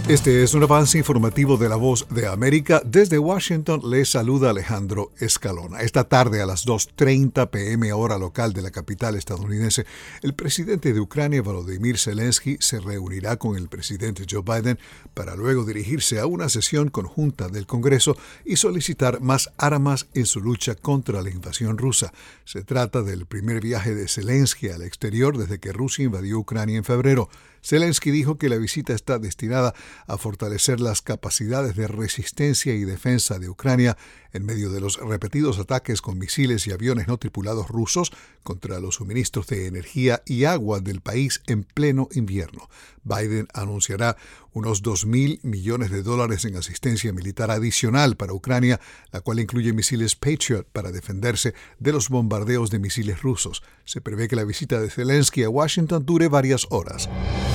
Este es un avance informativo de La Voz de América. Desde Washington les saluda Alejandro Escalona. Esta tarde a las 2:30 p.m. hora local de la capital estadounidense, el presidente de Ucrania, Volodymyr Zelensky, se reunirá con el presidente Joe Biden para luego dirigirse a una sesión conjunta del Congreso y solicitar más armas en su lucha contra la invasión rusa. Se trata del primer viaje de Zelensky al exterior desde que Rusia invadió Ucrania en febrero. Zelensky dijo que la visita está destinada a fortalecer las capacidades de resistencia y defensa de Ucrania en medio de los repetidos ataques con misiles y aviones no tripulados rusos contra los suministros de energía y agua del país en pleno invierno. Biden anunciará unos $2.000 millones en asistencia militar adicional para Ucrania, la cual incluye misiles Patriot para defenderse de los bombardeos de misiles rusos. Se prevé que la visita de Zelensky a Washington dure varias horas.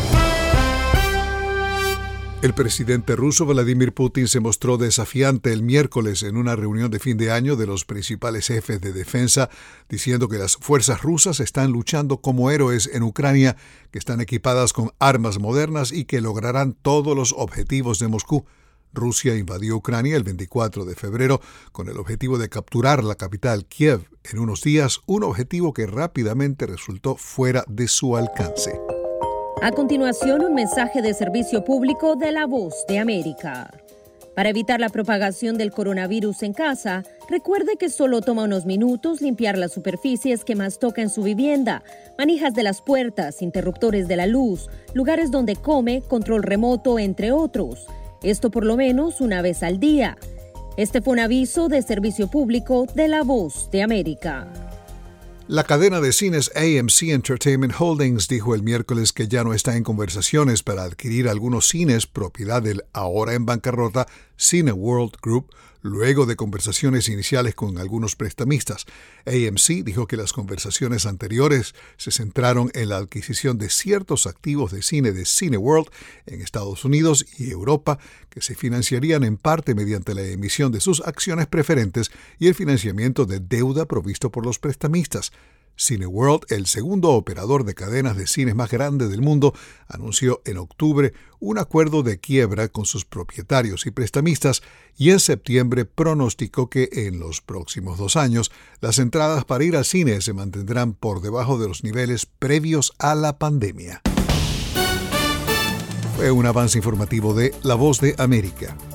El presidente ruso Vladimir Putin se mostró desafiante el miércoles en una reunión de fin de año de los principales jefes de defensa, diciendo que las fuerzas rusas están luchando como héroes en Ucrania, que están equipadas con armas modernas y que lograrán todos los objetivos de Moscú. Rusia invadió Ucrania el 24 de febrero con el objetivo de capturar la capital Kiev en unos días, un objetivo que rápidamente resultó fuera de su alcance. A continuación, un mensaje de servicio público de La Voz de América. Para evitar la propagación del coronavirus en casa, recuerde que solo toma unos minutos limpiar las superficies que más toca en su vivienda, manijas de las puertas, interruptores de la luz, lugares donde come, control remoto, entre otros. Esto por lo menos una vez al día. Este fue un aviso de servicio público de La Voz de América. La cadena de cines AMC Entertainment Holdings dijo el miércoles que ya no está en conversaciones para adquirir algunos cines propiedad del ahora en bancarrota Cineworld Group, luego de conversaciones iniciales con algunos prestamistas. AMC dijo que las conversaciones anteriores se centraron en la adquisición de ciertos activos de cine de Cineworld en Estados Unidos y Europa, que se financiarían en parte mediante la emisión de sus acciones preferentes y el financiamiento de deuda provisto por los prestamistas. Cineworld, el segundo operador de cadenas de cines más grande del mundo, anunció en octubre un acuerdo de quiebra con sus propietarios y prestamistas y en septiembre pronosticó que en los próximos 2 años las entradas para ir al cine se mantendrán por debajo de los niveles previos a la pandemia. Fue un avance informativo de La Voz de América.